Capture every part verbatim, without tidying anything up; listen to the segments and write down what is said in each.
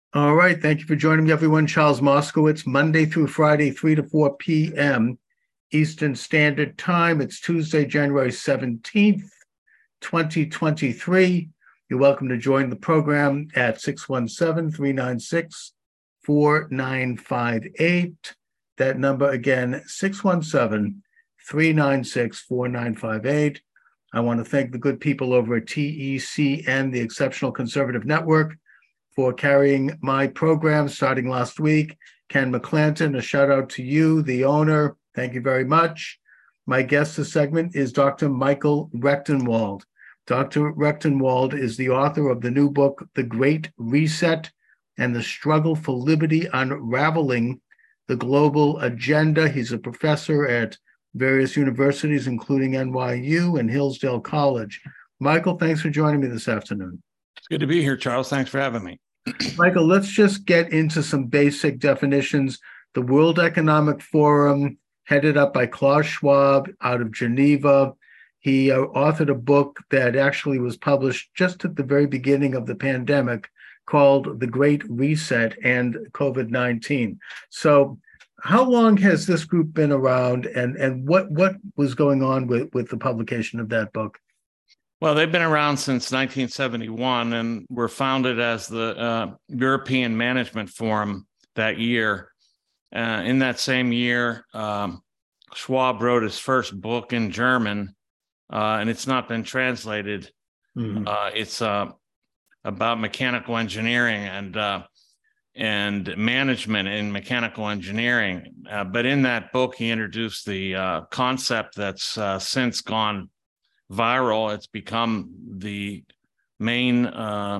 All right. Thank you for joining me, everyone. Charles Moskowitz, Monday through Friday, three to four p m. Eastern Standard Time. It's Tuesday, January seventeenth, twenty twenty-three. You're welcome to join the program at six one seven, three nine six, four nine five eight. That number again, six one seven, three nine six, four nine five eight. I want to thank the good people over at T E C N, the Exceptional Conservative Network, for carrying my program starting last week. Ken McClanton, a shout out to you, the owner. Thank you very much. My guest this segment is Doctor Michael Rectenwald. Doctor Rectenwald is the author of the new book, The Great Reset and the Struggle for Liberty, Unraveling the Global Agenda. He's a professor at various universities, including N Y U and Hillsdale College. Michael, thanks for joining me this afternoon. It's good to be here, Charles. Thanks for having me. Michael, let's just get into some basic definitions. The World Economic Forum, headed up by Klaus Schwab out of Geneva. He uh, authored a book that actually was published just at the very beginning of the pandemic called The Great Reset and COVID nineteen. So how long has this group been around, and, and what, what was going on with, with the publication of that book? Well, they've been around since nineteen seventy-one and were founded as the uh, European Management Forum that year. Uh, in that same year, um, Schwab wrote his first book in German, uh, and it's not been translated. Mm-hmm. Uh, it's uh, about mechanical engineering and uh, and management in mechanical engineering. Uh, but in that book, he introduced the uh, concept that's uh, since gone viral. It's become the main, uh,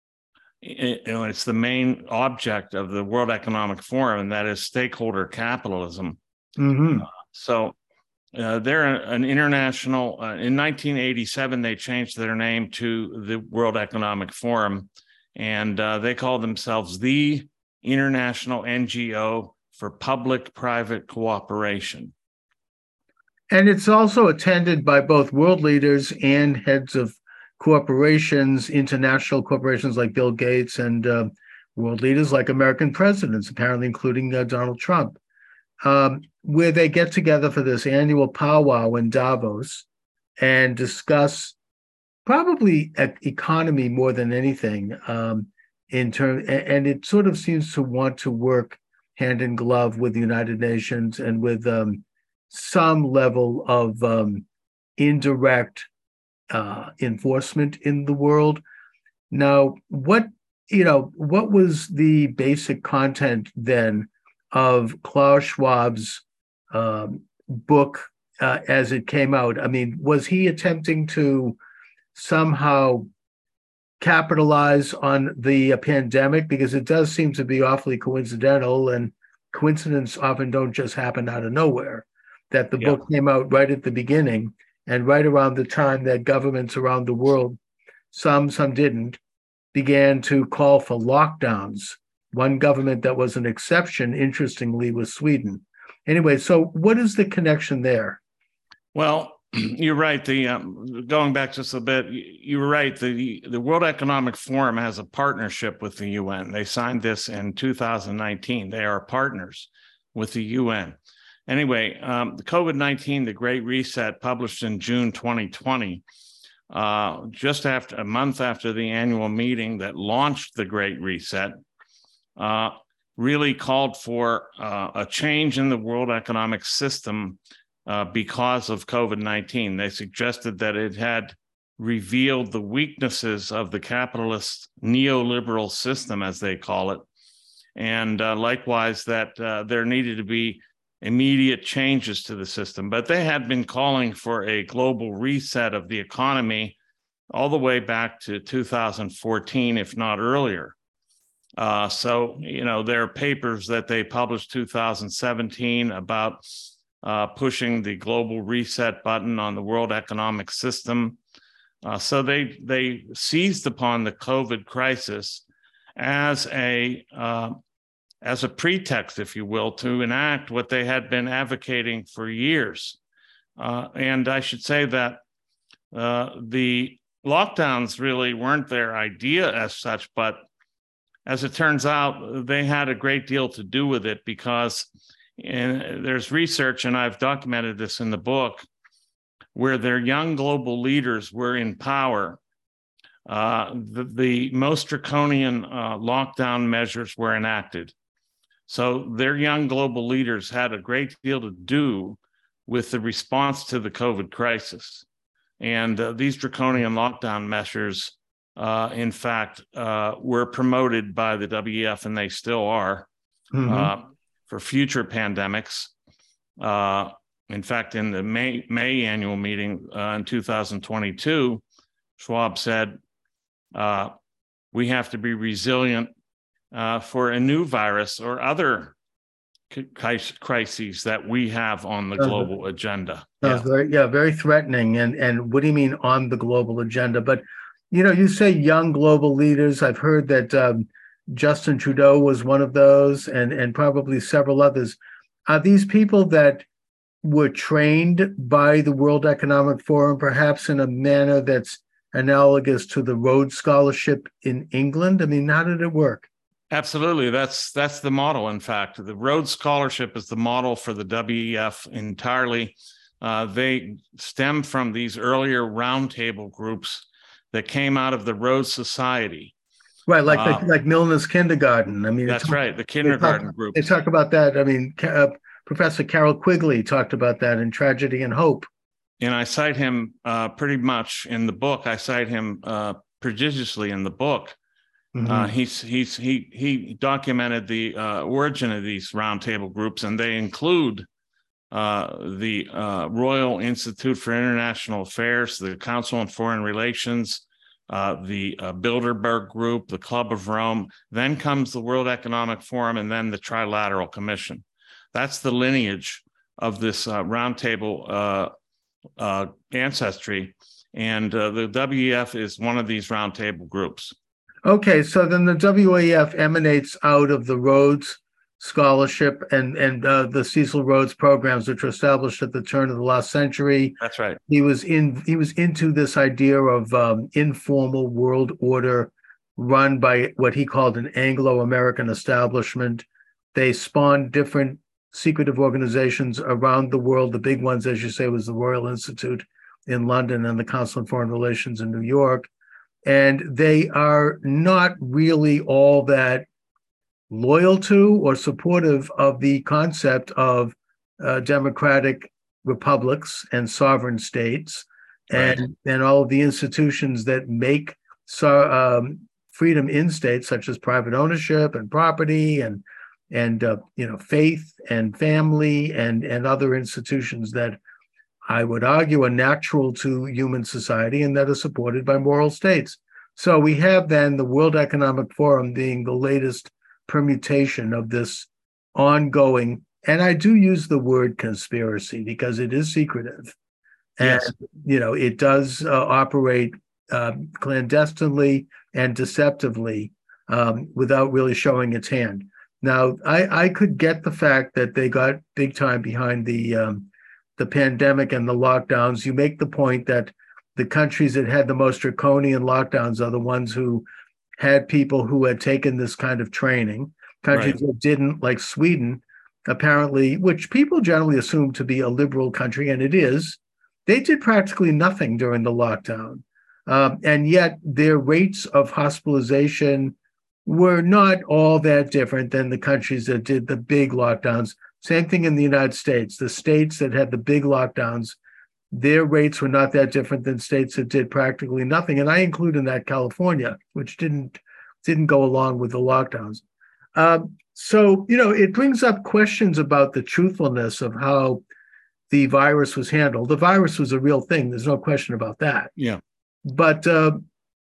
you know, it's the main object of the World Economic Forum, and that is stakeholder capitalism. Mm-hmm. Uh, so uh, they're an international, uh, in nineteen eighty-seven, they changed their name to the World Economic Forum, and uh, they call themselves the International N G O for Public-Private Cooperation. And it's also attended by both world leaders and heads of corporations, international corporations like Bill Gates, and uh, world leaders like American presidents, apparently including uh, Donald Trump, um, where they get together for this annual powwow in Davos and discuss probably economy more than anything. Um, in term, and it sort of seems to want to work hand in glove with the United Nations and with um, some level of um, indirect uh, enforcement in the world. Now, what you know, what was the basic content then of Klaus Schwab's um, book uh, as it came out? I mean, was he attempting to somehow capitalize on the uh, pandemic? Because it does seem to be awfully coincidental, and coincidences often don't just happen out of nowhere. That the yeah. book came out right at the beginning and right around the time that governments around the world, some, some didn't, began to call for lockdowns. One government that was an exception, interestingly, was Sweden. Anyway, so what is the connection there? Well, you're right. The um, going back just a bit, you were right. The the World Economic Forum has a partnership with the U N. They signed this in two thousand nineteen. They are partners with the U N. Anyway, um, the COVID nineteen, the Great Reset, published in June twenty twenty, uh, just after a month after the annual meeting that launched the Great Reset, uh, really called for uh, a change in the world economic system uh, because of COVID nineteen. They suggested that it had revealed the weaknesses of the capitalist neoliberal system, as they call it, and uh, likewise that uh, there needed to be immediate changes to the system. But they had been calling for a global reset of the economy all the way back to two thousand fourteen, if not earlier. Uh, so, you know, there are papers that they published two thousand seventeen about uh, pushing the global reset button on the world economic system. Uh, so they they seized upon the COVID crisis as a uh, as a pretext, if you will, to enact what they had been advocating for years. Uh, and I should say that uh, the lockdowns really weren't their idea as such, but as it turns out, they had a great deal to do with it because and there's research, and I've documented this in the book, where their young global leaders were in power. Uh, the, the most draconian uh, lockdown measures were enacted. So their young global leaders had a great deal to do with the response to the COVID crisis. And uh, these draconian lockdown measures, uh, in fact, uh, were promoted by the W E F, and they still are, mm-hmm. uh, for future pandemics. Uh, in fact, in the May, May annual meeting uh, in two thousand twenty-two, Schwab said, uh, we have to be resilient uh, for a new virus or other crises that we have on the global uh, agenda. Yeah. Very, yeah, very threatening. And and what do you mean on the global agenda? But, you know, you say young global leaders. I've heard that um, Justin Trudeau was one of those, and, and probably several others. Are these people that were trained by the World Economic Forum, perhaps in a manner that's analogous to the Rhodes Scholarship in England? I mean, how did it work? Absolutely. That's that's the model, in fact. The Rhodes Scholarship is the model for the W E F entirely. Uh, they stem from these earlier roundtable groups that came out of the Rhodes Society. Right, like uh, like Milner's Kindergarten. I mean, that's talk, right, the kindergarten they talk, group. They talk about that. I mean, uh, Professor Carroll Quigley talked about that in Tragedy and Hope. And I cite him uh, pretty much in the book. I cite him uh, prodigiously in the book. Mm-hmm. Uh, he's he's he he documented the uh, origin of these roundtable groups, and they include uh, the uh, Royal Institute for International Affairs, the Council on Foreign Relations, uh, the uh, Bilderberg Group, the Club of Rome. Then comes the World Economic Forum, and then the Trilateral Commission. That's the lineage of this uh, roundtable uh, uh, ancestry, and uh, the W E F is one of these roundtable groups. Okay, so then the W E F emanates out of the Rhodes Scholarship and and uh, the Cecil Rhodes programs, which were established at the turn of the last century. That's right. He was in. He was into this idea of um, informal world order, run by what he called an Anglo-American establishment. They spawned different secretive organizations around the world. The big ones, as you say, was the Royal Institute in London and the Council on Foreign Relations in New York. And they are not really all that loyal to or supportive of the concept of uh, democratic republics and sovereign states, and, right. and all of the institutions that make so, um, freedom in states, such as private ownership and property and and uh, you know, faith and family and and other institutions that I would argue are natural to human society and that are supported by moral states. So we have then the World Economic Forum being the latest permutation of this ongoing, and I do use the word conspiracy because it is secretive. Yes. And, you know, it does uh, operate uh, clandestinely and deceptively um, without really showing its hand. Now, I, I could get the fact that they got big time behind the um, the pandemic and the lockdowns. You make the point that the countries that had the most draconian lockdowns are the ones who had people who had taken this kind of training. Countries right. that didn't, like Sweden, apparently, which people generally assume to be a liberal country, and it is, they did practically nothing during the lockdown. Um, and yet their rates of hospitalization were not all that different than the countries that did the big lockdowns. Same thing in the United States. The states that had the big lockdowns, their rates were not that different than states that did practically nothing. And I include in that California, which didn't didn't go along with the lockdowns. Um, so, you know, it brings up questions about the truthfulness of how the virus was handled. The virus was a real thing. There's no question about that. Yeah. But uh,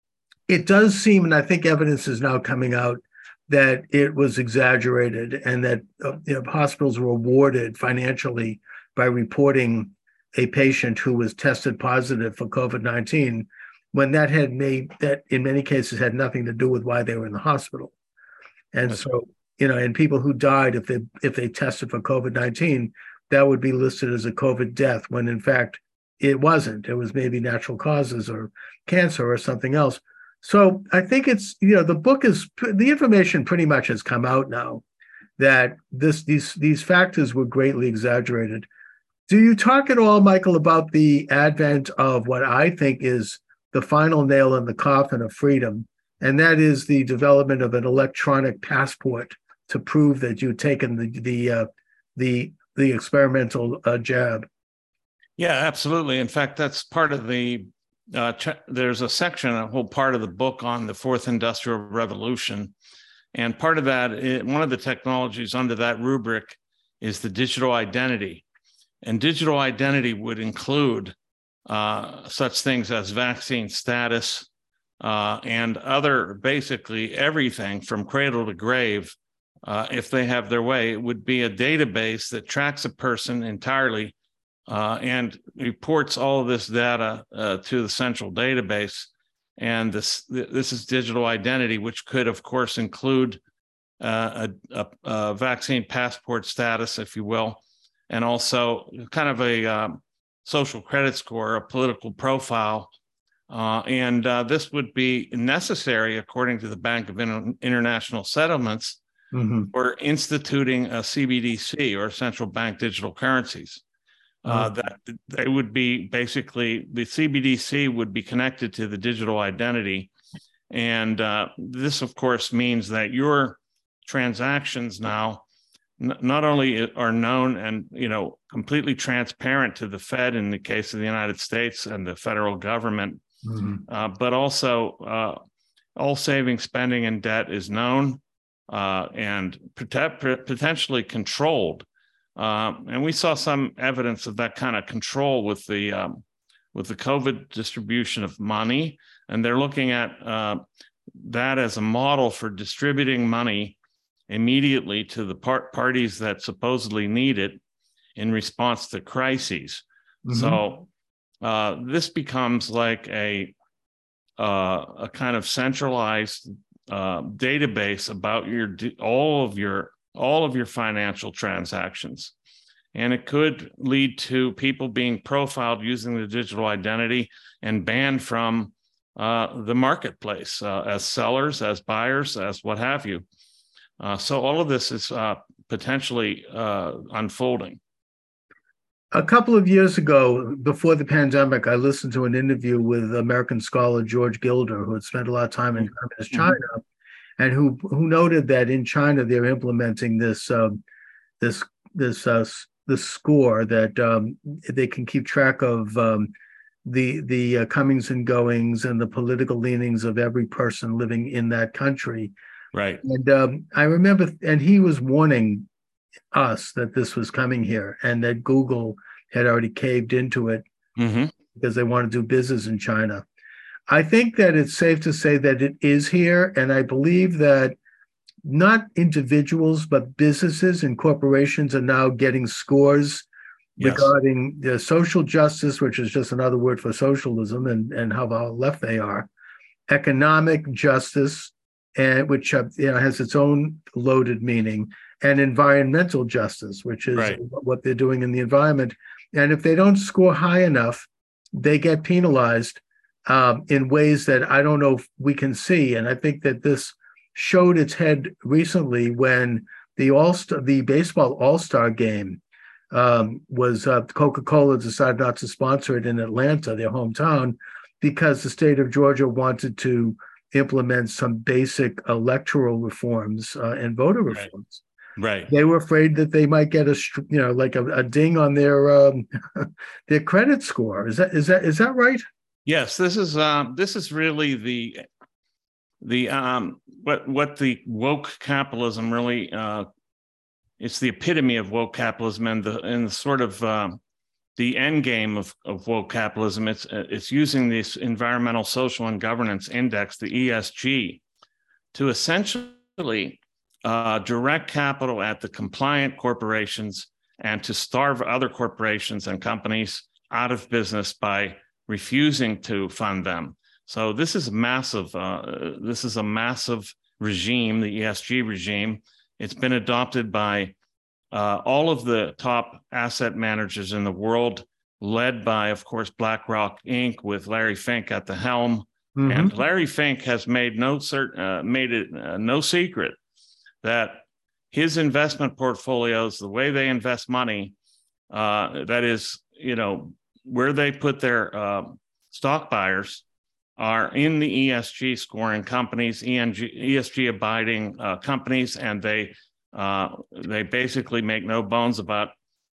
it does seem, and I think evidence is now coming out, that it was exaggerated and that uh, you know, hospitals were rewarded financially by reporting a patient who was tested positive for COVID nineteen, when that had made, that in many cases had nothing to do with why they were in the hospital. And That's so, you know, and people who died, if they if they tested for COVID nineteen, that would be listed as a COVID death, when in fact it wasn't. It was maybe natural causes or cancer or something else. So I think it's, you know, the book is, the information pretty much has come out now that this these these factors were greatly exaggerated. Do you talk at all, Michael, about the advent of what I think is the final nail in the coffin of freedom, and that is the development of an electronic passport to prove that you've taken the the uh, the the experimental uh, jab? Yeah, absolutely. In fact, that's part of the uh, ch- there's a section, a whole part of the book on the fourth industrial revolution. And part of that, it, one of the technologies under that rubric is the digital identity. And digital identity would include uh, such things as vaccine status uh, and other, basically everything from cradle to grave. Uh, if they have their way, it would be a database that tracks a person entirely uh, and reports all of this data uh, to the central database. And this this is digital identity, which could, of course, include uh, a, a, a vaccine passport status, if you will, and also kind of a um, social credit score, a political profile. Uh, and uh, this would be necessary, according to the Bank of Inter- International Settlements, mm-hmm. for instituting a C B D C, or central bank digital currencies. Uh, that they would be basically, the C B D C would be connected to the digital identity. And uh, this, of course, means that your transactions now n- not only are known and, you know, completely transparent to the Fed in the case of the United States and the federal government, mm-hmm. uh, but also uh, all savings, spending, and debt is known uh, and pot- potentially controlled. Uh, and we saw some evidence of that kind of control with the um, with the COVID distribution of money, and they're looking at uh, that as a model for distributing money immediately to the par- parties that supposedly need it in response to crises. Mm-hmm. So uh, this becomes like a uh, a kind of centralized uh, database about your all of your all of your financial transactions. And it could lead to people being profiled using the digital identity and banned from uh, the marketplace uh, as sellers, as buyers, as what have you. Uh, so all of this is uh, potentially uh, unfolding. A couple of years ago, before the pandemic, I listened to an interview with American scholar George Gilder, who had spent a lot of time in communist China, mm-hmm. and who who noted that in China they're implementing this um, this this uh, this score that um, they can keep track of um, the the uh, comings and goings and the political leanings of every person living in that country. Right. And um, I remember, and he was warning us that this was coming here, and that Google had already caved into it mm-hmm. because they want to do business in China. I think that it's safe to say that it is here, and I believe that not individuals, but businesses and corporations are now getting scores yes. regarding the social justice, which is just another word for socialism, and, and how far left they are, economic justice, and which uh, you know, has its own loaded meaning, and environmental justice, which is right. what they're doing in the environment. And if they don't score high enough, they get penalized um, in ways that I don't know if we can see. And I think that this showed its head recently when the all-star, the baseball all-star game um, was uh, Coca-Cola decided not to sponsor it in Atlanta, their hometown, because the state of Georgia wanted to implement some basic electoral reforms uh, and voter reforms. Right. They were afraid that they might get a, you know, like a, a ding on their um, their credit score. Is that is that is that right? Yes. This is um, this is really the the um, what what the woke capitalism really. Uh, it's the epitome of woke capitalism and the and the sort of um, the end game of, of woke capitalism. It's it's using this environmental, social, and governance index, the E S G, to essentially Uh, direct capital at the compliant corporations and to starve other corporations and companies out of business by refusing to fund them. So this is massive. Uh, this is a massive regime, the E S G regime. It's been adopted by uh, all of the top asset managers in the world, led by, of course, BlackRock Incorporated with Larry Fink at the helm. Mm-hmm. And Larry Fink has made no cert, uh, made it uh, no secret that his investment portfolios, the way they invest money, uh, that is, you know, where they put their uh, stock buyers are in the E S G scoring companies, E S G abiding uh, companies, and they uh, they basically make no bones about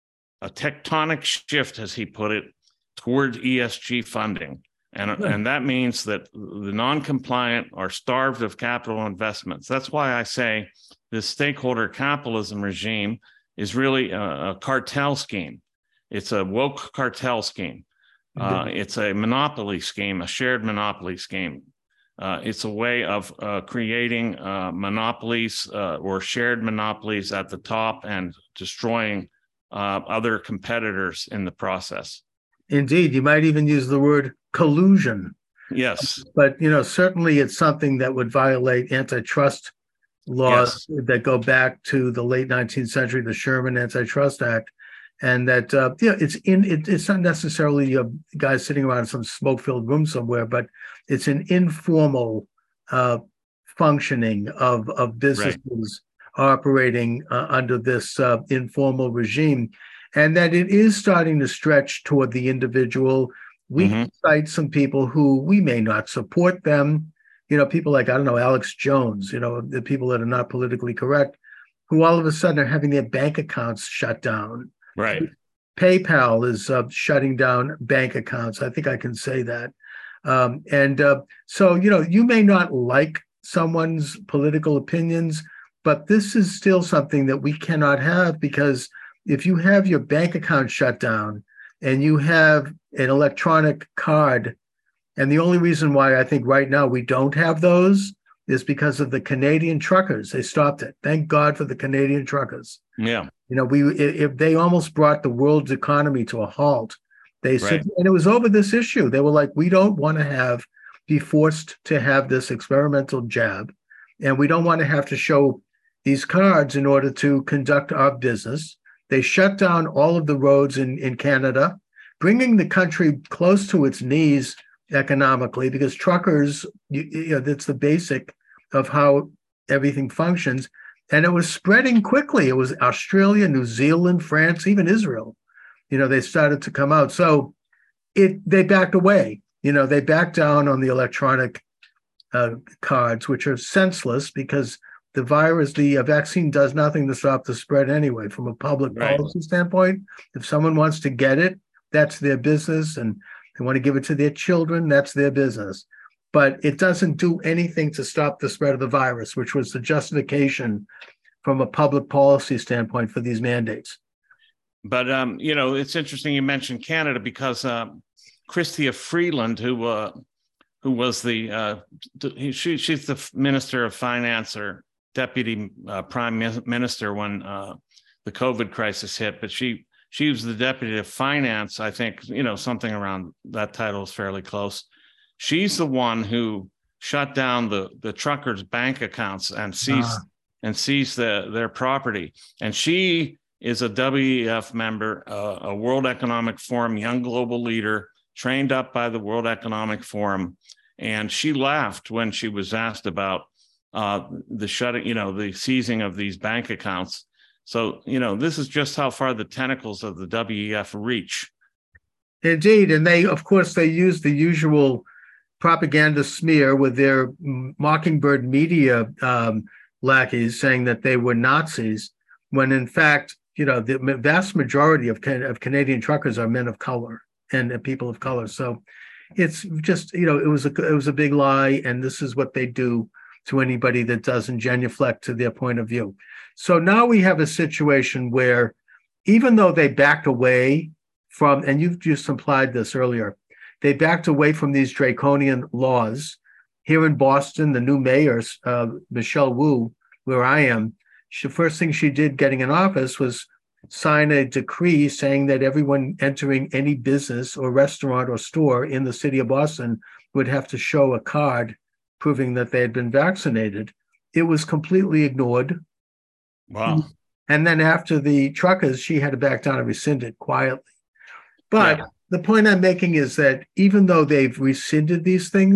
a tectonic shift, as he put it, towards E S G funding. And, and that means that the non-compliant are starved of capital investments. That's why I say this stakeholder capitalism regime is really a, a cartel scheme. It's a woke cartel scheme. Uh, it's a monopoly scheme, a shared monopoly scheme. Uh, it's a way of uh, creating uh, monopolies uh, or shared monopolies at the top and destroying uh, other competitors in the process. Indeed, you might even use the word collusion. Yes. But, you know, certainly it's something that would violate antitrust laws yes. that go back to the late nineteenth century, the Sherman Antitrust Act. And that, uh, yeah, it's in it, it's not necessarily a guy sitting around in some smoke-filled room somewhere, but it's an informal uh, functioning of, of businesses right. operating uh, under this uh, informal regime. And that it is starting to stretch toward the individual. We mm-hmm. cite some people who we may not support them, you know, people like, I don't know, Alex Jones, you know, the people that are not politically correct, who all of a sudden are having their bank accounts shut down. Right. PayPal is uh, shutting down bank accounts. I think I can say that. Um, and uh, so, you know, you may not like someone's political opinions, but this is still something that we cannot have, because if you have your bank account shut down and you have an electronic card, and the only reason why I think right now we don't have those is because of the Canadian truckers. They stopped it. Thank God for the Canadian truckers. Yeah. You know, we if they almost brought the world's economy to a halt. They said, right. and it was over this issue. They were like, we don't want to have be forced to have this experimental jab, and we don't want to have to show these cards in order to conduct our business. They shut down all of the roads in, in Canada, bringing the country close to its knees economically, because truckers, you, you know, that's the basic of how everything functions. And it was spreading quickly. It was Australia, New Zealand, France, even Israel. You know, they started to come out. So it they backed away. You know, they backed down on the electronic uh, cards, which are senseless because the virus, the uh, vaccine does nothing to stop the spread anyway. From a public right. policy standpoint, if someone wants to get it, that's their business, and they want to give it to their children, that's their business. But it doesn't do anything to stop the spread of the virus, which was the justification from a public policy standpoint for these mandates. But, um, you know, it's interesting you mentioned Canada, because uh, Chrystia Freeland, who uh, who was the, uh, she, she's the Minister of Finance or Deputy uh, Prime Minister when uh, the COVID crisis hit, but she she was the Deputy of Finance, I think, you know, something around that title is fairly close. She's the one who shut down the, the truckers' bank accounts and seized ah. and seized the, their property. And she is a W E F member, uh, a World Economic Forum young global leader, trained up by the World Economic Forum. And she laughed when she was asked about uh, the shutting, you know, the seizing of these bank accounts. So, you know, this is just how far the tentacles of the W E F reach. Indeed. And they, of course, they use the usual propaganda smear with their Mockingbird media um, lackeys saying that they were Nazis, when in fact, you know, the vast majority of, of Canadian truckers are men of color and people of color. So it's just, you know, it was a it was a big lie, and this is what they do to anybody that doesn't genuflect to their point of view. So now we have a situation where, even though they backed away from, and you've just implied this earlier, they backed away from these draconian laws. Here in Boston, the new mayor, uh, Michelle Wu, where I am, the first thing she did getting in office was sign a decree saying that everyone entering any business or restaurant or store in the city of Boston would have to show a card proving that they had been vaccinated. It was completely ignored. Wow. And then after the truckers, she had to back down and rescind it quietly. But yeah. The point I'm making is that even though they've rescinded these things,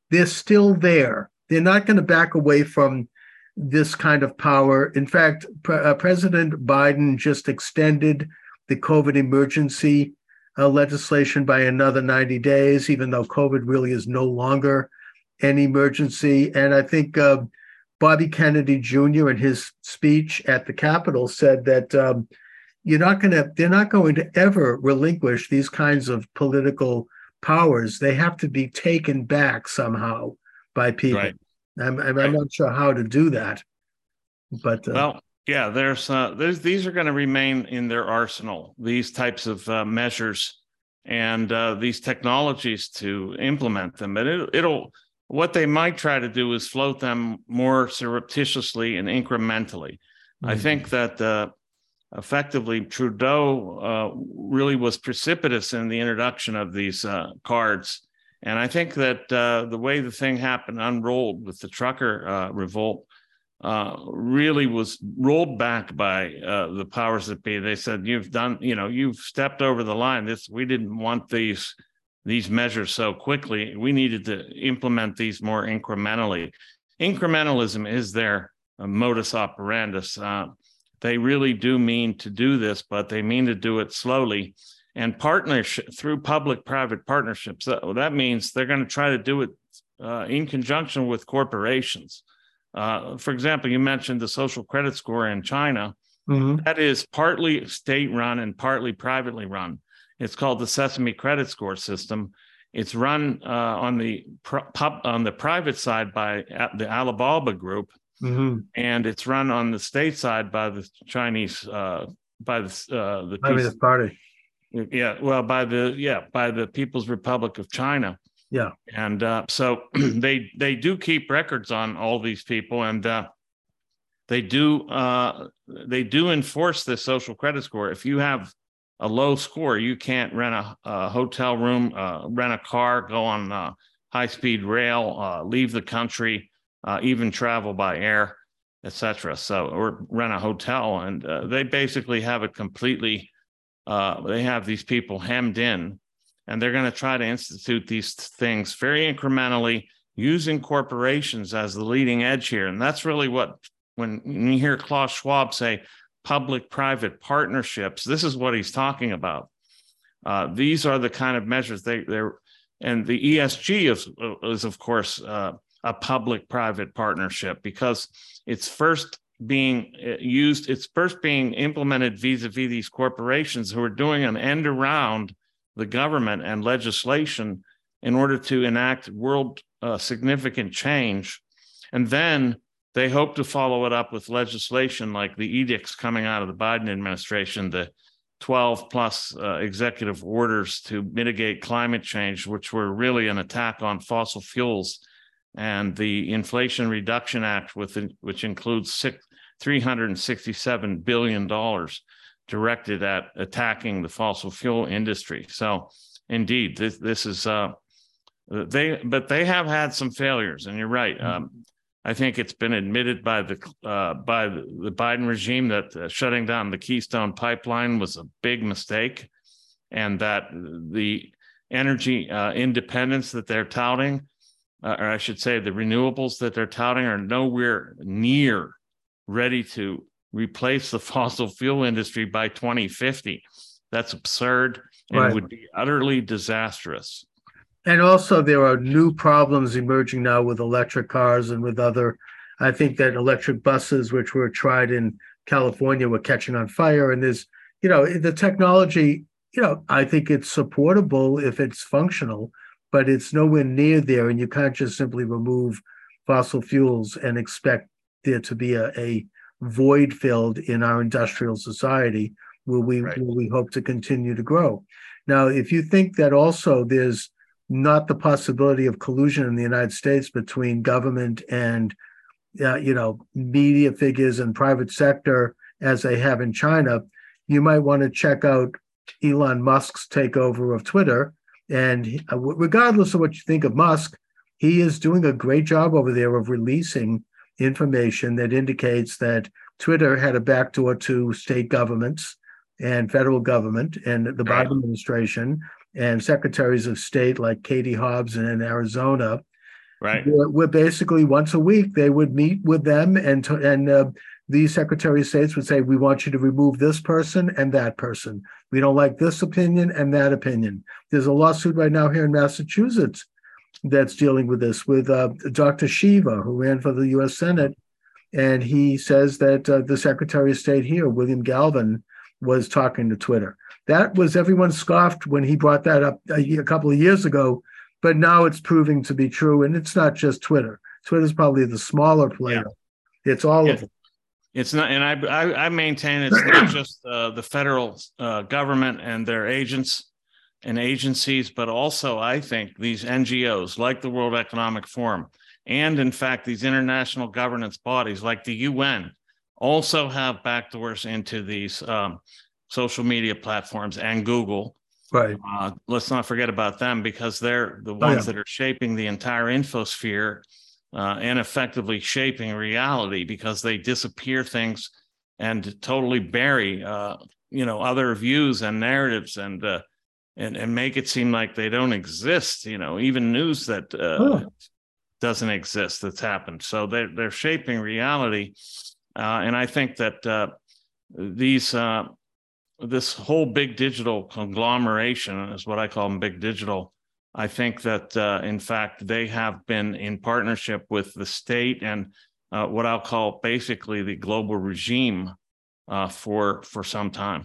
they're still there. They're not going to back away from this kind of power. In fact, Pre- uh, President Biden just extended the COVID emergency uh, legislation by another ninety days, even though COVID really is no longer an emergency. And I think uh, Bobby Kennedy Junior in his speech at the Capitol said that um, you're not going to, they're not going to ever relinquish these kinds of political powers. They have to be taken back somehow by people. Right. I'm, I'm, Right. I'm not sure how to do that, but uh, Well, yeah, there's, uh, there's these are going to remain in their arsenal, these types of uh, measures and uh, these technologies to implement them. And it, it'll, what they might try to do is float them more surreptitiously and incrementally. Mm-hmm. I think that uh, effectively Trudeau uh, really was precipitous in the introduction of these uh, cards. And I think that uh, the way the thing happened, unrolled with the trucker uh, revolt, uh, really was rolled back by uh, the powers that be. They said, you've done, you know, you've stepped over the line. This, we didn't want these, these measures so quickly. We needed to implement these more incrementally. Incrementalism is their uh, modus operandus. Uh, they really do mean to do this, but they mean to do it slowly. And partnership through public-private partnerships. That, that means they're going to try to do it uh, in conjunction with corporations. Uh, for example, you mentioned the social credit score in China. Mm-hmm. That is partly state-run and partly privately run. It's called the Sesame Credit Score System. It's run uh, on the pub, on the private side by the Alibaba Group, mm-hmm. and it's run on the state side by the Chinese uh, by the uh, the Communist Party. Yeah, well, by the yeah by the People's Republic of China. Yeah, and uh, so they they do keep records on all these people, and uh, they do uh, they do enforce this social credit score. If you have a low score, you can't rent a, a hotel room, uh, rent a car, go on uh, high speed rail, uh, leave the country, uh, even travel by air, et cetera. So, or rent a hotel, and uh, they basically have it completely. Uh, they have these people hemmed in, and they're going to try to institute these things very incrementally, using corporations as the leading edge here. And that's really what, when you hear Klaus Schwab say public-private partnerships, this is what he's talking about. Uh, these are the kind of measures they, they're, and the E S G is, is of course, uh, a public-private partnership because it's first being used, it's first being implemented vis-a-vis these corporations who are doing an end around the government and legislation in order to enact world uh, significant change. And then they hope to follow it up with legislation like the edicts coming out of the Biden administration, the twelve plus uh, executive orders to mitigate climate change, which were really an attack on fossil fuels, and the Inflation Reduction Act, with which includes six, three hundred sixty-seven billion dollars directed at attacking the fossil fuel industry. So indeed, this, this is, uh, they, but they have had some failures, and you're right. Um, I think it's been admitted by the, uh, by the, the Biden regime that uh, shutting down the Keystone Pipeline was a big mistake, and that the energy uh, independence that they're touting, uh, or I should say the renewables that they're touting, are nowhere near ready to replace the fossil fuel industry by twenty fifty. That's absurd and right. would be utterly disastrous. And also there are new problems emerging now with electric cars and with other, I think that electric buses, which were tried in California, were catching on fire. And there's, you know, the technology, you know, I think it's supportable if it's functional, but it's nowhere near there. And you can't just simply remove fossil fuels and expect there to be a, a void filled in our industrial society where we, right. where we hope to continue to grow. Now, if you think that also there's not the possibility of collusion in the United States between government and, uh, you know, media figures and private sector as they have in China, you might want to check out Elon Musk's takeover of Twitter. And regardless of what you think of Musk, he is doing a great job over there of releasing information that indicates that Twitter had a backdoor to state governments and federal government and the Biden administration and secretaries of state like Katie Hobbs in Arizona. Right. Where, where basically once a week they would meet with them, and to, and uh, these Secretary of States would say, we want you to remove this person and that person. We don't like this opinion and that opinion. There's a lawsuit right now here in Massachusetts that's dealing with this, with uh, Doctor Shiva, who ran for the U S Senate. And he says that uh, the Secretary of State here, William Galvin, was talking to Twitter. That was, everyone scoffed when he brought that up a, a couple of years ago, but now it's proving to be true. And it's not just Twitter. Twitter's probably the smaller player. Yeah. It's all yeah. of them. It's not, and I I, I maintain it's not just uh, the federal uh, government and their agents and agencies, but also I think these N G Os like the World Economic Forum, and in fact these international governance bodies like the U N also have backdoors into these um, social media platforms and Google. Right. Uh, let's not forget about them, because they're the ones oh, yeah. that are shaping the entire infosphere. Uh, and effectively shaping reality, because they disappear things and totally bury, uh, you know, other views and narratives, and uh, and and make it seem like they don't exist. You know, even news that uh, oh. doesn't exist that's happened. So they're they're shaping reality, uh, and I think that uh, these uh, this whole big digital conglomeration is what I call them, big digital. I think that, uh, in fact, they have been in partnership with the state and uh, what I'll call basically the global regime uh, for for some time.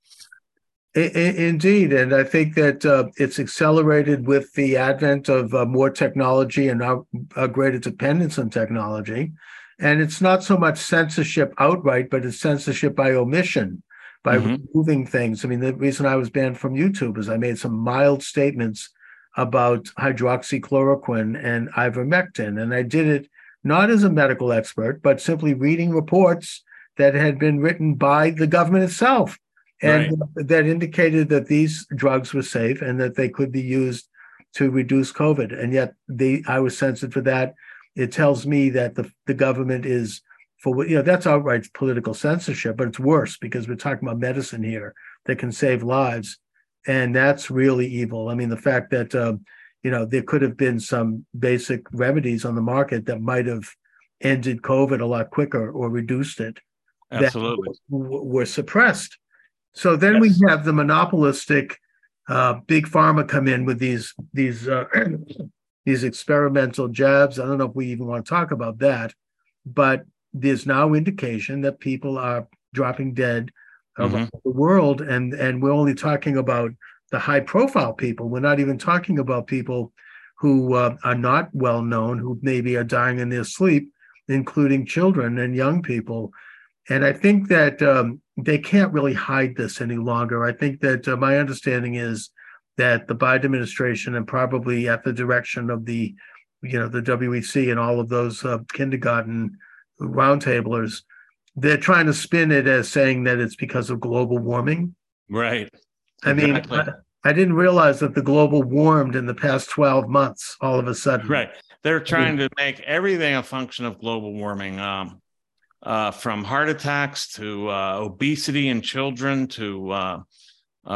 Indeed. And I think that uh, it's accelerated with the advent of uh, more technology and our, our greater dependence on technology. And it's not so much censorship outright, but it's censorship by omission, by mm-hmm. removing things. I mean, the reason I was banned from YouTube is I made some mild statements about hydroxychloroquine and ivermectin. And I did it not as a medical expert, but simply reading reports that had been written by the government itself, and right. that indicated that these drugs were safe and that they could be used to reduce COVID. And yet they, I was censored for that. It tells me that the, the government is, for you know, that's outright political censorship, but it's worse because we're talking about medicine here that can save lives. And that's really evil. I mean, the fact that, uh, you know, there could have been some basic remedies on the market that might have ended COVID a lot quicker or reduced it. Absolutely. That w- were suppressed. So then yes. we have the monopolistic uh, big pharma come in with these, these, uh, these experimental jabs. I don't know if we even want to talk about that, but there's now indication that people are dropping dead around mm-hmm. the world, and and we're only talking about the high profile people. We're not even talking about people who uh, are not well known, who maybe are dying in their sleep, including children and young people. And I think that um, they can't really hide this any longer. I think that uh, my understanding is that the Biden administration, and probably at the direction of the, you know, the W E C and all of those uh, kindergarten roundtablers, they're trying to spin it as saying that it's because of global warming. Right. I exactly. mean, I, I didn't realize that the global warmed in the past twelve months, all of a sudden. Right. They're trying I mean, to make everything a function of global warming, um, uh, from heart attacks to uh, obesity in children to uh, uh,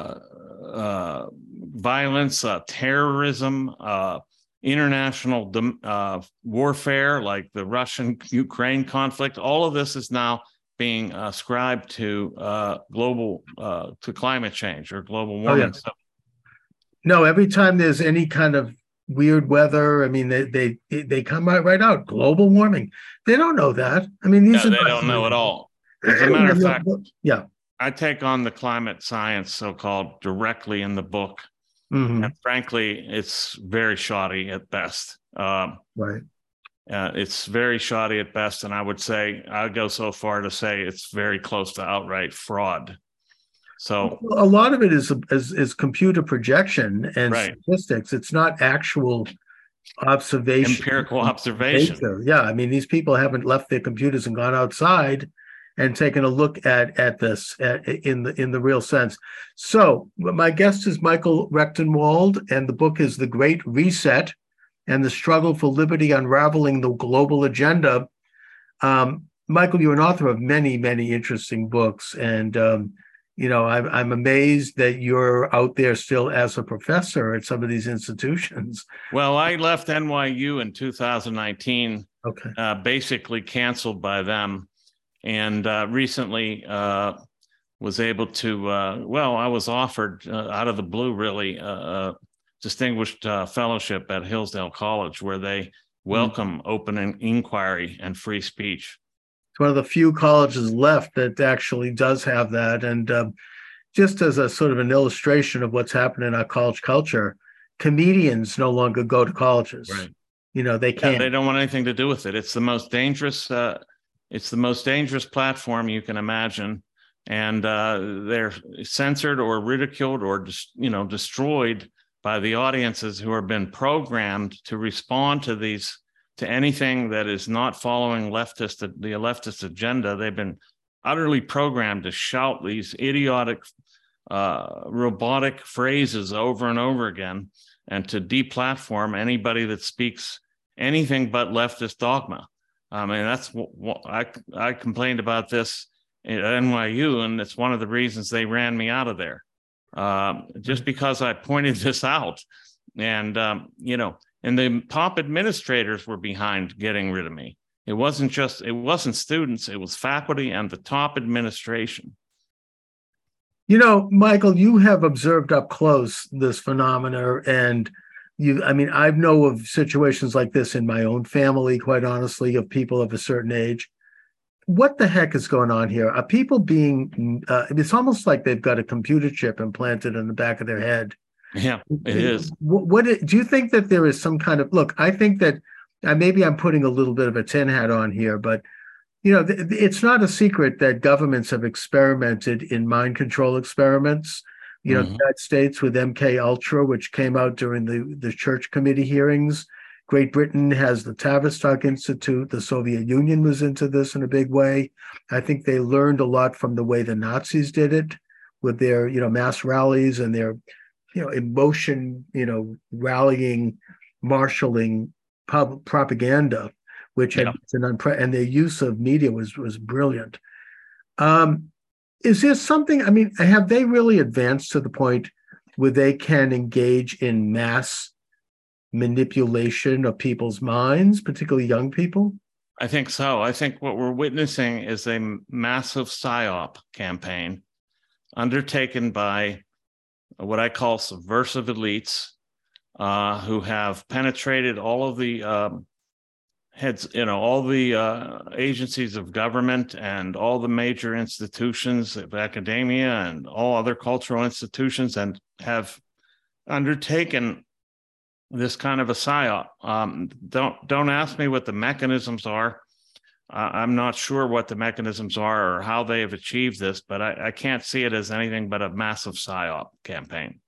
uh, violence, uh, terrorism, uh, international uh, warfare, like the Russian-Ukraine conflict. All of this is now being ascribed to uh, global, uh, to climate change or global warming. Oh, yeah. So, no, every time there's any kind of weird weather, I mean, they they they come right, right out, global warming. They don't know that. I mean, these no, are they don't know at all. As a matter of fact, yeah, I take on the climate science, so-called, directly in the book. Mm-hmm. And frankly, it's very shoddy at best. Um, right. Uh, it's very shoddy at best. And I would say, I'd go so far to say it's very close to outright fraud. So a lot of it is, is, is computer projection and right. statistics. It's not actual observation. Empirical observation. Data. Yeah. I mean, these people haven't left their computers and gone outside and taken a look at at this at, in the in the real sense. So my guest is Michael Rectenwald, and the book is The Great Reset and the Struggle for Liberty: Unraveling the Global Agenda. Um, Michael, you're an author of many, many interesting books, and um, you know, I'm I'm amazed that you're out there still as a professor at some of these institutions. Well, I left N Y U in two thousand nineteen, Okay. uh, basically canceled by them, and uh, recently uh, was able to. Uh, well, I was offered uh, out of the blue, really, uh, a distinguished uh, fellowship at Hillsdale College, where they welcome mm-hmm. open inquiry and free speech. It's one of the few colleges left that actually does have that. And um, just as a sort of an illustration of what's happening in our college culture, comedians no longer go to colleges. Right. You know, they can't. Yeah, they don't want anything to do with it. It's the most dangerous. Uh, it's the most dangerous platform you can imagine, and uh, they're censored or ridiculed or just you know destroyed by the audiences who have been programmed to respond to these. To anything that is not following leftist the leftist agenda. They've been utterly programmed to shout these idiotic, uh, robotic phrases over and over again, and to deplatform anybody that speaks anything but leftist dogma. I mean, that's what I I complained about this at N Y U, and it's one of the reasons they ran me out of there, um, just because I pointed this out, and um, you know. And the top administrators were behind getting rid of me. It wasn't just, it wasn't students, it was faculty and the top administration. You know, Michael, you have observed up close this phenomena. And you, I mean, I know of situations like this in my own family, quite honestly, of people of a certain age. What the heck is going on here? Are people being, uh, it's almost like they've got a computer chip implanted in the back of their head. Yeah, it is. What, what do you think that there is some kind of look? I think that uh, maybe I'm putting a little bit of a tin hat on here, but you know, th- it's not a secret that governments have experimented in mind control experiments. You know, mm-hmm. the United States with M K Ultra, which came out during the the Church Committee hearings. Great Britain has the Tavistock Institute. The Soviet Union was into this in a big way. I think they learned a lot from the way the Nazis did it with their, you know, mass rallies and their you know, emotion, you know, rallying, marshaling pub propaganda, which had yeah. an unpre- and their use of media was was brilliant. Um, is there something? I mean, have they really advanced to the point where they can engage in mass manipulation of people's minds, particularly young people? I think so. I think what we're witnessing is a massive PSYOP campaign undertaken by what I call subversive elites uh, who have penetrated all of the um, heads, you know, all the uh, agencies of government and all the major institutions of academia and all other cultural institutions, and have undertaken this kind of a PSYOP. Um, don't don't ask me what the mechanisms are. Uh, I'm not sure what the mechanisms are or how they have achieved this, but I, I can't see it as anything but a massive PSYOP campaign.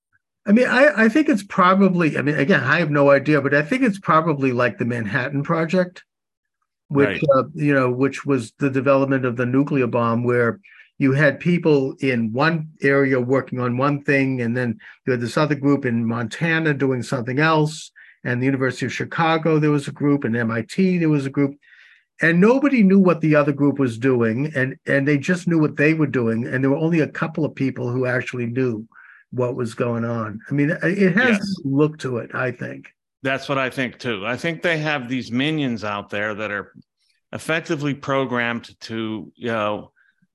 I mean, I, I think it's probably, I mean, again, I have no idea, but I think it's probably like the Manhattan Project, which, right. uh, you know, which was the development of the nuclear bomb, where you had people in one area working on one thing, and then you had this other group in Montana doing something else, and the University of Chicago, there was a group, and M I T, there was a group. And nobody knew what the other group was doing, and, and they just knew what they were doing. And there were only a couple of people who actually knew what was going on. I mean, it has yes. a look to it, I think. That's what I think, too. I think they have these minions out there that are effectively programmed to, you know,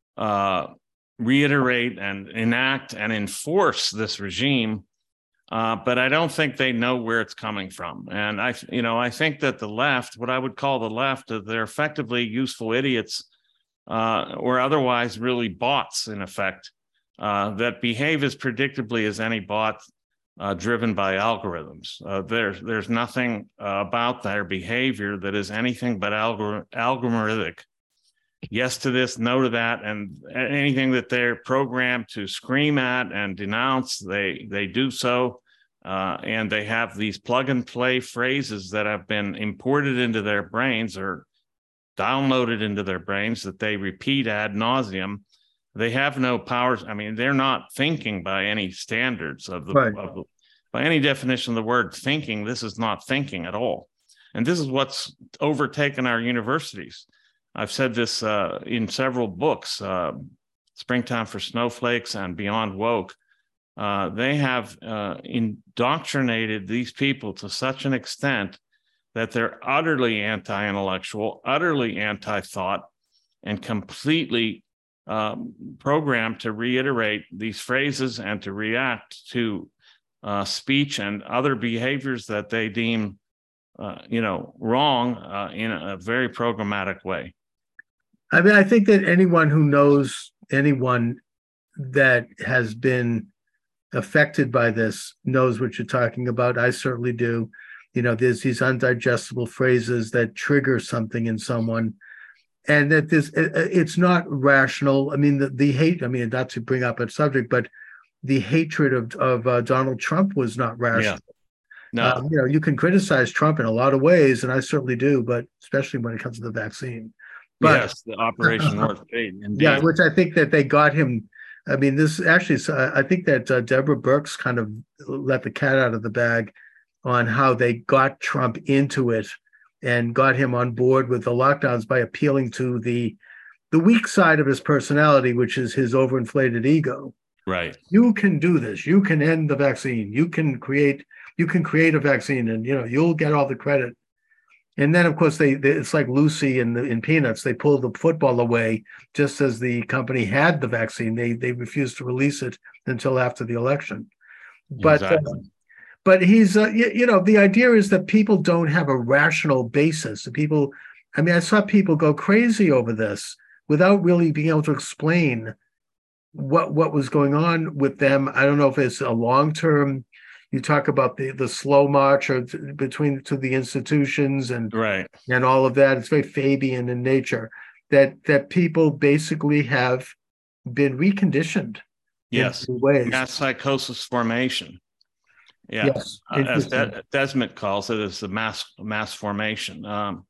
uh, reiterate and enact and enforce this regime. Uh, but I don't think they know where it's coming from. And I, you know, I think that the left, what I would call the left, they're effectively useful idiots uh, or otherwise really bots, in effect, uh, that behave as predictably as any bot uh, driven by algorithms. Uh, there's, there's nothing uh, about their behavior that is anything but algor- algorithmic. Yes to this, no to that, and anything that they're programmed to scream at and denounce, they they do so, uh, and they have these plug and play phrases that have been imported into their brains or downloaded into their brains that they repeat ad nauseum. They have no powers. I mean, they're not thinking by any standards of the, right. of, by any definition of the word thinking. This is not thinking at all, and this is what's overtaken our universities. I've said this uh, in several books. Uh, Springtime for Snowflakes and Beyond Woke, uh, they have uh, indoctrinated these people to such an extent that they're utterly anti-intellectual, utterly anti-thought, and completely um, programmed to reiterate these phrases and to react to uh, speech and other behaviors that they deem, uh, you know, wrong uh, in a very programmatic way. I mean, I think that anyone who knows anyone that has been affected by this knows what you're talking about. I certainly do. You know, there's these undigestible phrases that trigger something in someone, and that this it's not rational. I mean, the, the hate, I mean, not to bring up a subject, but the hatred of, of uh, Donald Trump was not rational. Yeah. No. Um, you know, you can criticize Trump in a lot of ways, and I certainly do, but especially when it comes to the vaccine. But, yes, the Operation North Gate. Yeah, which I think that they got him. I mean, this actually, I think that uh, Deborah Birx kind of let the cat out of the bag on how they got Trump into it and got him on board with the lockdowns by appealing to the the weak side of his personality, which is his overinflated ego. Right. You can do this. You can end the vaccine. You can create. You can create a vaccine, and you know you'll get all the credit. And then, of course, they, they it's like Lucy in the, in Peanuts. They pulled the football away just as the company had the vaccine. They they refused to release it until after the election. But exactly. uh, but he's uh, you, you know the idea is that people don't have a rational basis. People, I mean, I saw people go crazy over this without really being able to explain what what was going on with them. I don't know if it's a long term. You talk about the, the slow march or t- between to the institutions and right and all of that. It's very Fabian in nature that that people basically have been reconditioned. Yes, in ways. Mass psychosis formation. Yeah, yes, uh, as De- Desmond calls it, is the mass mass formation, um,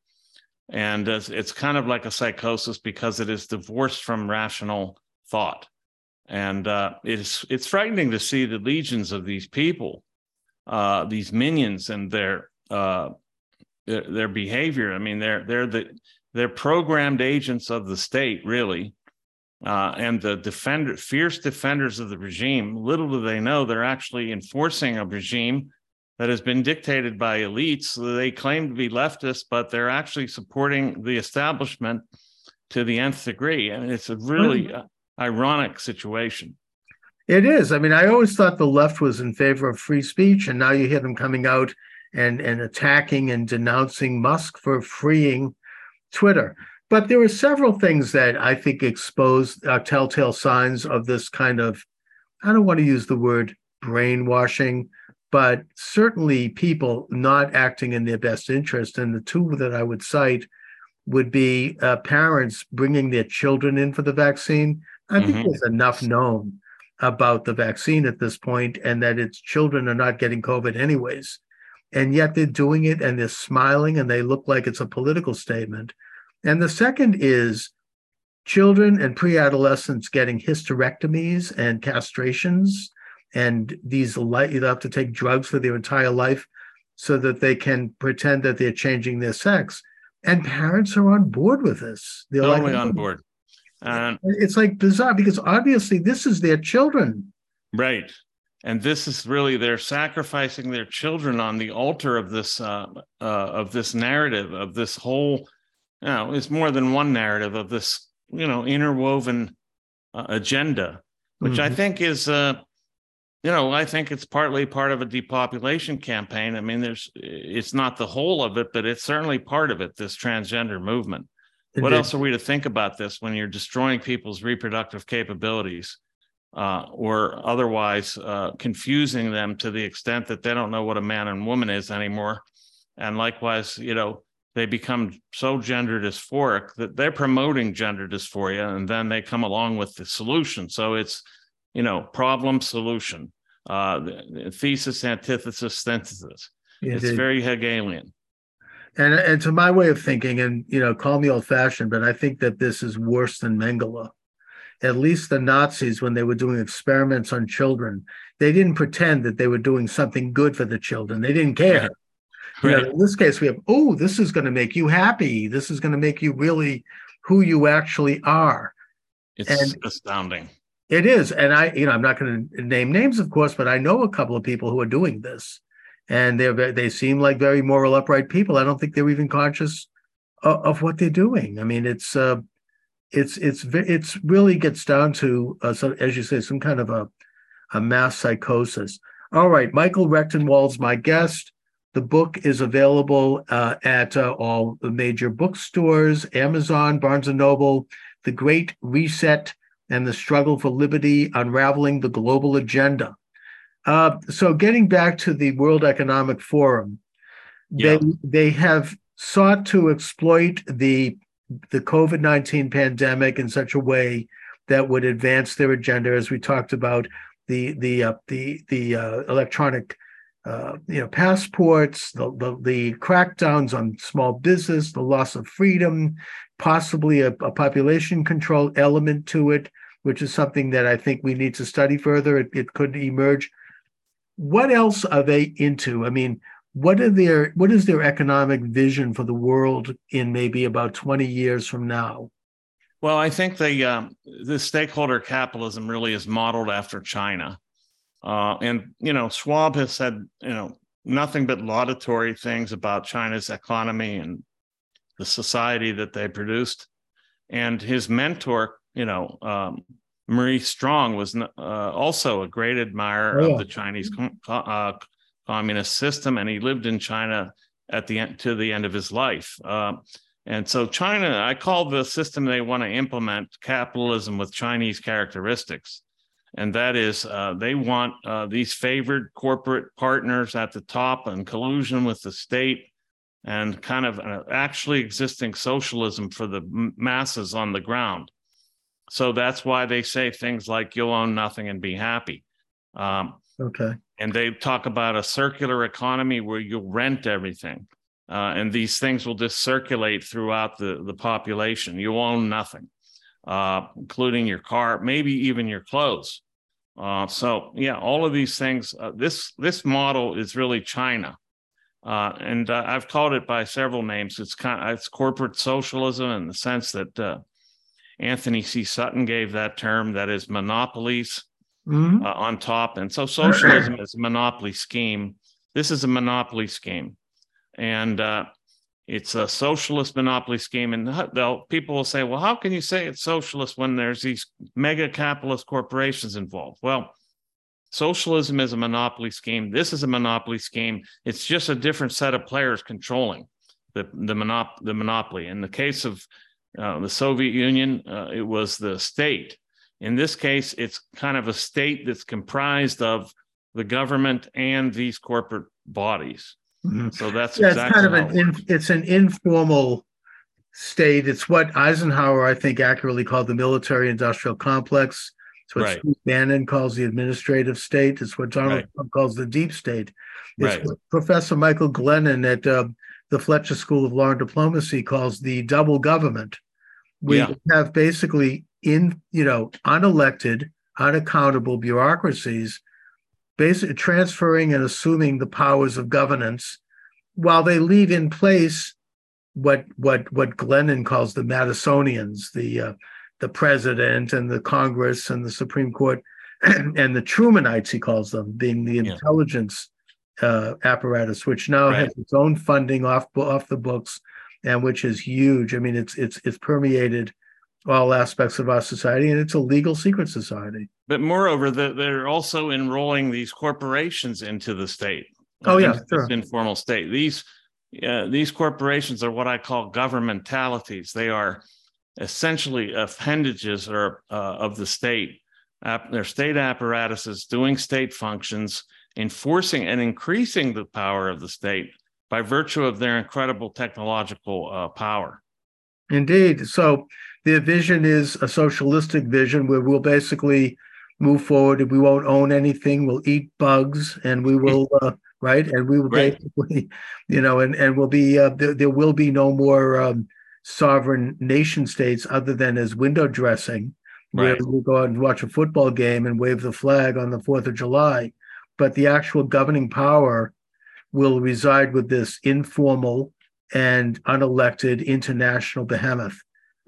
and it's, it's kind of like a psychosis because it is divorced from rational thought, and uh, it's it's frightening to see the legions of these people. Uh, these minions and their, uh, their their behavior. I mean, they're they're the they're programmed agents of the state, really, uh, and the defender, fierce defenders of the regime. Little do they know they're actually enforcing a regime that has been dictated by elites. So they claim to be leftists, but they're actually supporting the establishment to the nth degree, and it's a really mm. uh, ironic situation. It is. I mean, I always thought the left was in favor of free speech, and now you hear them coming out and, and attacking and denouncing Musk for freeing Twitter. But there were several things that I think exposed uh, telltale signs of this kind of, I don't want to use the word brainwashing, but certainly people not acting in their best interest. And the two that I would cite would be uh, parents bringing their children in for the vaccine. I think mm-hmm. there's enough known about the vaccine at this point, and that its children are not getting COVID anyways. And yet they're doing it and they're smiling and they look like it's a political statement. And the second is children and pre-adolescents getting hysterectomies and castrations, and these light, you have to take drugs for their entire life so that they can pretend that they're changing their sex. And parents are on board with this. They're totally like, on board. Um, it's like bizarre because obviously this is their children. Right. And this is really, they're sacrificing their children on the altar of this, uh, uh, of this narrative, of this whole, you know, it's more than one narrative of this, you know, interwoven uh, agenda, which mm-hmm. I think is, uh, you know, I think it's partly part of a depopulation campaign. I mean, there's, it's not the whole of it, but it's certainly part of it, this transgender movement. Indeed. What else are we to think about this when you're destroying people's reproductive capabilities uh, or otherwise uh, confusing them to the extent that they don't know what a man and woman is anymore? And likewise, you know, they become so gender dysphoric that they're promoting gender dysphoria, and then they come along with the solution. So it's, you know, problem, solution, uh, the thesis, antithesis, synthesis. Indeed. It's very Hegelian. And, and to my way of thinking, and, you know, call me old-fashioned, but I think that this is worse than Mengele. At least the Nazis, when they were doing experiments on children, they didn't pretend that they were doing something good for the children. They didn't care. Right. You Right. know, in this case, we have, oh, this is going to make you happy. This is going to make you really who you actually are. It's And astounding. it is. And I, you know, I'm not going to name names, of course, but I know a couple of people who are doing this. And they're they seem like very moral, upright people. I don't think they're even conscious of, of what they're doing. I mean, it's uh, it's it's it's really gets down to, uh, so, as you say, some kind of a, a mass psychosis. All right, Michael Rectenwald's my guest. The book is available uh, at uh, all the major bookstores, Amazon, Barnes and Noble, The Great Reset and the Struggle for Liberty, Unraveling the Global Agenda. Uh, so getting back to the World Economic Forum, they Yeah. they have sought to exploit the the COVID nineteen pandemic in such a way that would advance their agenda, as we talked about, the the uh, the the uh, electronic uh, you know passports, the, the the crackdowns on small business, the loss of freedom, possibly a, a population control element to it, which is something that I think we need to study further. It, it could emerge. What else are they into? I mean, what are their what is their economic vision for the world in maybe about twenty years from now? Well, I think the um, the stakeholder capitalism really is modeled after China, uh, and you know, Schwab has said you know nothing but laudatory things about China's economy and the society that they produced, and his mentor, you know, um, Maurice Strong was uh, also a great admirer Oh, yeah. of the Chinese uh, communist system, and he lived in China at the end to the end of his life. Uh, and so China, I call the system they want to implement capitalism with Chinese characteristics. And that is, uh, they want uh, these favored corporate partners at the top in collusion with the state and kind of uh, actually existing socialism for the masses on the ground. So that's why they say things like you'll own nothing and be happy. Um, okay. And they talk about a circular economy where you'll rent everything. Uh, and these things will just circulate throughout the, the population. You'll own nothing, uh, including your car, maybe even your clothes. Uh, so, yeah, all of these things, uh, this, this model is really China. Uh, and uh, I've called it by several names. It's kind of, it's corporate socialism in the sense that uh, Anthony C. Sutton gave that term, that is monopolies Mm-hmm. uh, on top. And so socialism is a monopoly scheme. This is a monopoly scheme. And uh, it's a socialist monopoly scheme. And they'll, people will say, well, how can you say it's socialist when there's these mega capitalist corporations involved? Well, socialism is a monopoly scheme. This is a monopoly scheme. It's just a different set of players controlling the, the, monop- the monopoly. In the case of uh, the Soviet Union, uh, it was the state. In this case, it's kind of a state that's comprised of the government and these corporate bodies. Mm-hmm. So that's yeah, exactly it's kind of an in, it's an informal state. It's what Eisenhower, I think, accurately called the military-industrial complex. It's what right. Steve Bannon calls the administrative state. It's what Donald right. Trump calls the deep state. It's right. what Professor Michael Glennon at uh, the Fletcher School of Law and Diplomacy calls the double government. We yeah. have basically in, you know, unelected, unaccountable bureaucracies, basically transferring and assuming the powers of governance while they leave in place what what what Glennon calls the Madisonians, the uh, the president and the Congress and the Supreme Court, and the Trumanites, he calls them, being the yeah. intelligence uh, apparatus, which now right. has its own funding off off the books, and which is huge. I mean, it's it's it's permeated all aspects of our society, and it's a legal secret society. But moreover, the, they're also enrolling these corporations into the state. Oh, yeah, sure. This informal state. These uh, these corporations are what I call governmentalities. They are essentially appendages or uh, of the state. Uh, they're state apparatuses doing state functions, enforcing and increasing the power of the state by virtue of their incredible technological uh, power. Indeed. So their vision is a socialistic vision where we'll basically move forward and we won't own anything. We'll eat bugs and we will, uh, right? And we will right. basically, you know, and, and we'll be, uh, there, there will be no more um, sovereign nation states other than as window dressing, where right. we'll go out and watch a football game and wave the flag on the fourth of July. But the actual governing power will reside with this informal and unelected international behemoth.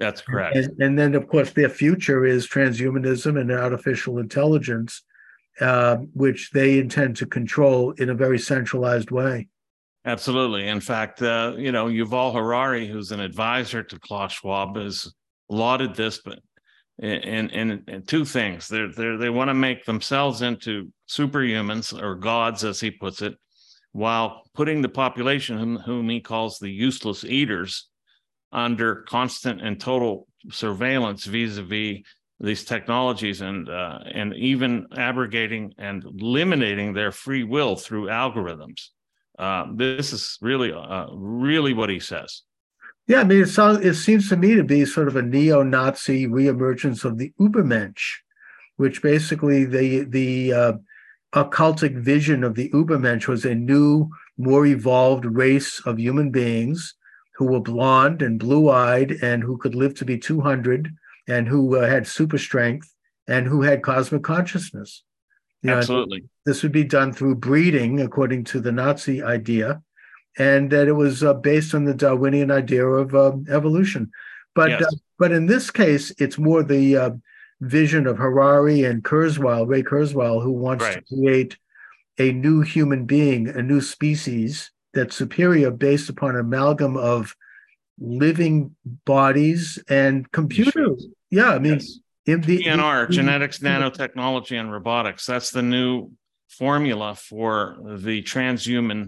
That's correct. And, and then, of course, their future is transhumanism and artificial intelligence, uh, which they intend to control in a very centralized way. Absolutely. In fact, uh, you know, Yuval Harari, who's an advisor to Klaus Schwab, has lauded this, but in, in, in two things. They're, they're, they want to make themselves into superhumans or gods, as he puts it, while putting the population, whom, whom he calls the useless eaters, under constant and total surveillance vis-a-vis these technologies, and uh, and even abrogating and eliminating their free will through algorithms. Uh, this is really, uh, really what he says. Yeah, I mean, it sounds, it seems to me to be sort of a neo-Nazi reemergence of the Übermensch, which basically the the uh, occultic vision of the Übermensch was a new, more evolved race of human beings who were blonde and blue-eyed and who could live to be two hundred and who uh, had super strength and who had cosmic consciousness. You Absolutely. know, this would be done through breeding, according to the Nazi idea, and that it was uh, based on the Darwinian idea of uh, evolution. But Yes. uh, but in this case, it's more the uh, vision of Harari and Kurzweil, Ray Kurzweil, who wants Right. to create a new human being, a new species that's superior based upon an amalgam of living bodies and computers. Machines. Yeah, I mean, Yes. in the, G N R, the, genetics, nanotechnology, and robotics. That's the new formula for the transhuman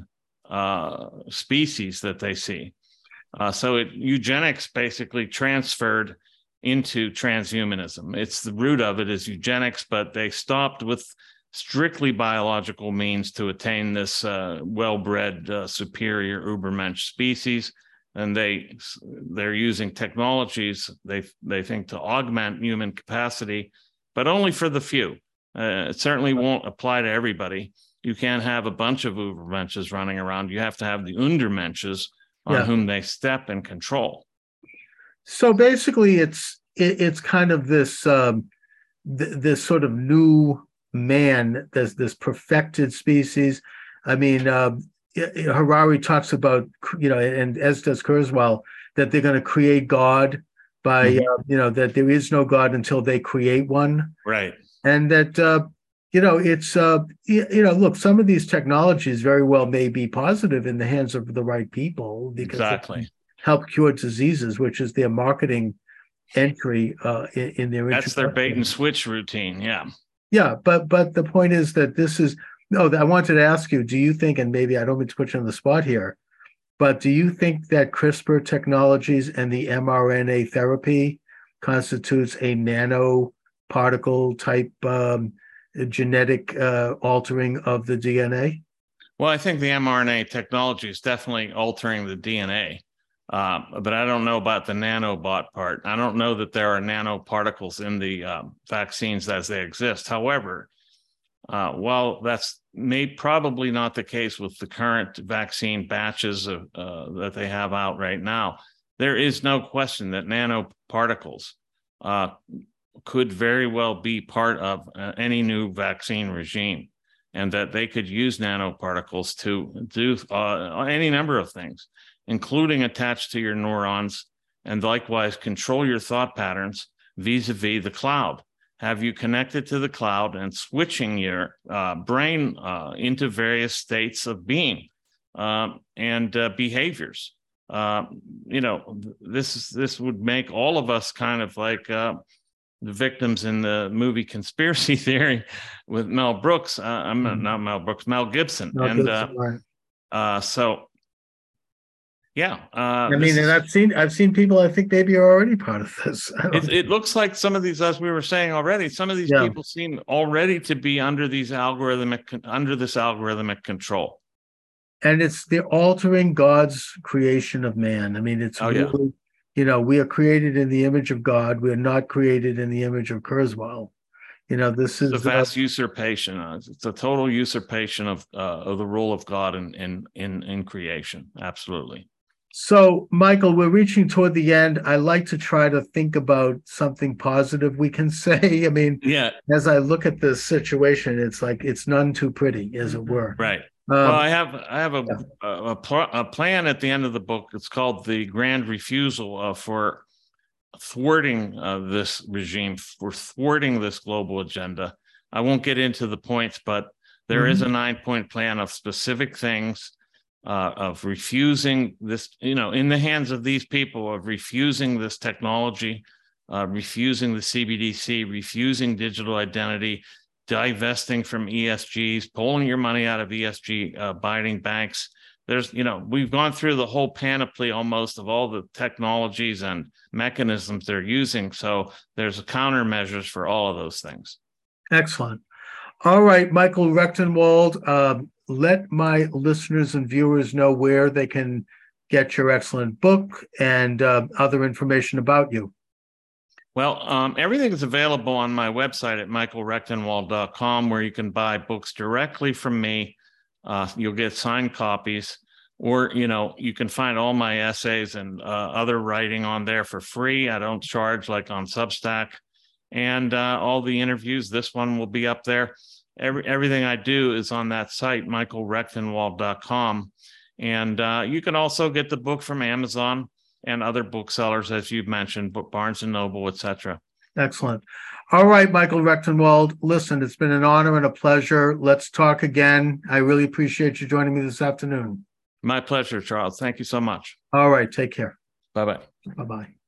uh, species that they see. Uh, so it, eugenics basically transferred into transhumanism. It's the root of it is eugenics, but they stopped with strictly biological means to attain this uh, well-bred, uh, superior Übermensch species. And they they're using technologies they they think to augment human capacity, but only for the few. Uh, it certainly won't apply to everybody. You can't have a bunch of Übermensches running around. You have to have the Undermensches on Yeah. whom they step and control. So basically, it's it, it's kind of this um, th- this sort of new man, this this perfected species. I mean, uh, Harari talks about, you know, and as does Kurzweil, that they're going to create God by, mm-hmm. uh, you know, that there is no God until they create one. Right. And that, uh, you know, it's, uh, you, you know, look, some of these technologies very well may be positive in the hands of the right people because exactly. they help cure diseases, which is their marketing entry uh, in, in their. That's their bait and switch routine. Yeah. Yeah. But, but the point is that this is, no, I wanted to ask you, do you think, and maybe I don't mean to put you on the spot here, but do you think that CRISPR technologies and the mRNA therapy constitutes a nanoparticle type um, genetic uh, altering of the D N A? Well, I think the mRNA technology is definitely altering the D N A, uh, but I don't know about the nanobot part. I don't know that there are nanoparticles in the uh, vaccines as they exist. However, Uh, well, that's may probably not the case with the current vaccine batches of, uh, that they have out right now. There is no question that nanoparticles uh, could very well be part of uh, any new vaccine regime, and that they could use nanoparticles to do uh, any number of things, including attach to your neurons and likewise control your thought patterns vis-a-vis the cloud. Have you connected to the cloud and switching your uh, brain uh, into various states of being um, and uh, behaviors. Uh, you know, this is this would make all of us kind of like uh, the victims in the movie Conspiracy Theory with Mel Brooks. Uh, I'm not, not Mel Brooks, Mel Gibson. Mel and Gibson, uh, right. uh, so, yeah. Uh, I mean, and I've seen I've seen people I think maybe are already part of this. It, it looks like some of these, as we were saying already, some of these Yeah. people seem already to be under these algorithmic under this algorithmic control. And it's they're altering God's creation of man. I mean, it's Oh, yeah. really, you know, we are created in the image of God. We're not created in the image of Kurzweil. You know, this is It's a vast uh, usurpation. Uh, It's a total usurpation of uh, of the role of God in in in, in creation. Absolutely. So, Michael, we're reaching toward the end. I like to try to think about something positive we can say. I mean, Yeah. as I look at this situation, it's like it's none too pretty, as it were. Right. Um, Well, I have I have a yeah. a, a, pl- a plan at the end of the book. It's called the Grand Refusal uh, for thwarting uh, this regime, for thwarting this global agenda. I won't get into the points, but there mm-hmm. is a nine-point plan of specific things, uh, of refusing this, you know, in the hands of these people, of refusing this technology, uh, refusing the C B D C, refusing digital identity, divesting from E S Gs, pulling your money out of E S G uh, abiding banks. There's, you know, we've gone through the whole panoply almost of all the technologies and mechanisms they're using. So there's countermeasures for all of those things. Excellent. All right, Michael Rectenwald, uh, let my listeners and viewers know where they can get your excellent book and uh, other information about you. Well, um, everything is available on my website at michael rectenwald dot com, where you can buy books directly from me. Uh, you'll get signed copies, or, you know, you can find all my essays and uh, other writing on there for free. I don't charge like on Substack, and uh, all the interviews. This one will be up there. Every, everything I do is on that site, michael rectenwald dot com. And uh, you can also get the book from Amazon and other booksellers, as you've mentioned, Barnes and Noble, et cetera. Excellent. All right, Michael Rectenwald, listen, it's been an honor and a pleasure. Let's talk again. I really appreciate you joining me this afternoon. My pleasure, Charles. Thank you so much. All right, take care. Bye-bye. Bye-bye.